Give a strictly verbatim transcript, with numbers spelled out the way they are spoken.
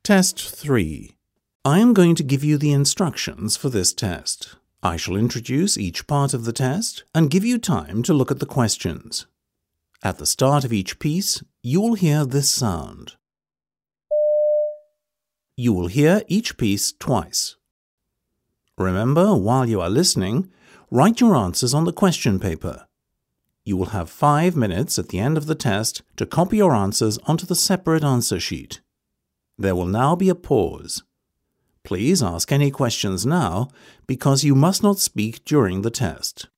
Test three. I am going to give you the instructions for this test. I shall introduce each part of the test and give you time to look at the questions. At the start of each piece, you will hear this sound. You will hear each piece twice. Remember, while you are listening, write your answers on the question paper. You will have five minutes at the end of the test to copy your answers onto the separate answer sheet. There will now be a pause. Please ask any questions now because you must not speak during the test.